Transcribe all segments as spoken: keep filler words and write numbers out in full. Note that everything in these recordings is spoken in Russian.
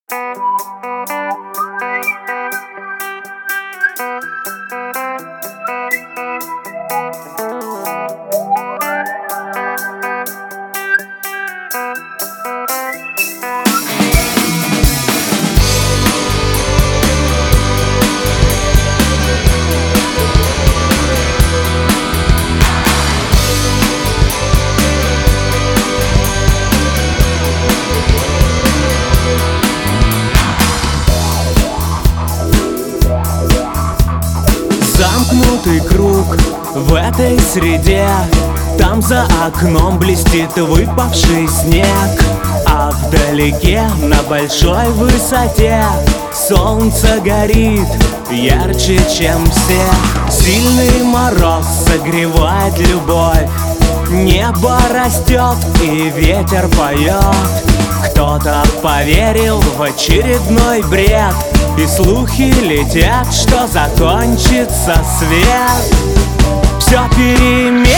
Замкнутый круг в этой среде. Там за окном блестит выпавший снег, а вдалеке на большой высоте солнце горит ярче, чем все. Сильный мороз согревает любовь, небо растет и ветер поет. Кто-то поверил в очередной бред, и слухи летят, что закончится свет. Все переменится,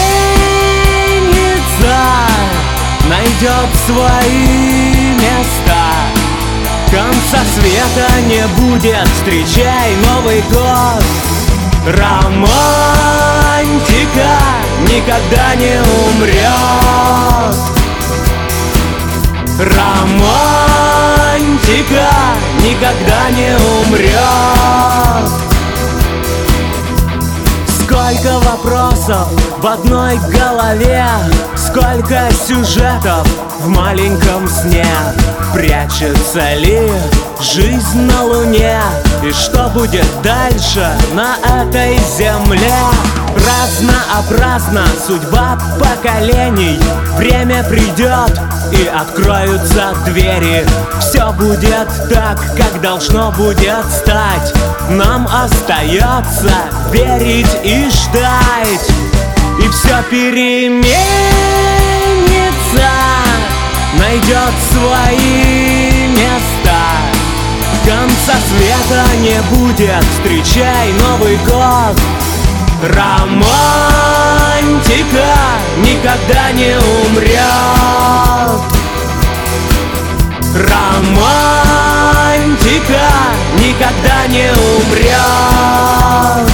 найдет свои места. Конца света не будет, встречай Новый год. Романтика никогда не умрет. Романтика никогда не умрет. Сколько вопросов в одной голове, сколько сюжетов в маленьком сне. Прячется ли жизнь на Луне? И что будет дальше на этой земле? Разнообразна судьба поколений. Время придет и откроются двери. Все будет так, как должно будет стать. Нам остается верить и ждать. И все переменится, найдет свои места. Конца света не будет, встречай Новый год. Романтика никогда не умрет. Романтика никогда не умрет.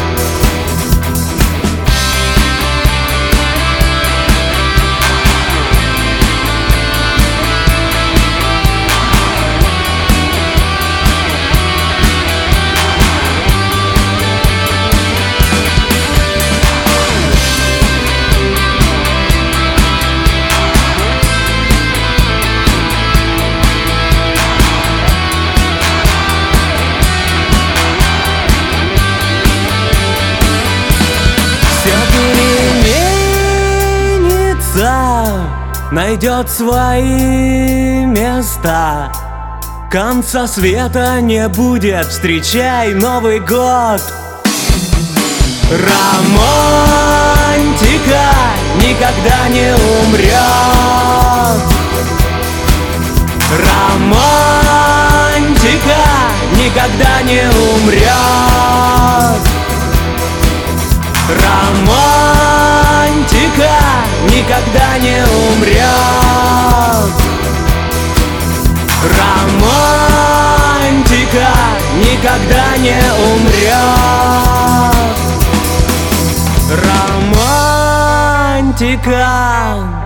Найдет свои места. Конца света не будет, встречай Новый год. Романтика никогда не умрет. Романтика никогда не умрет. Романтика никогда не умрет. Романтика никогда не умрет. Романтика.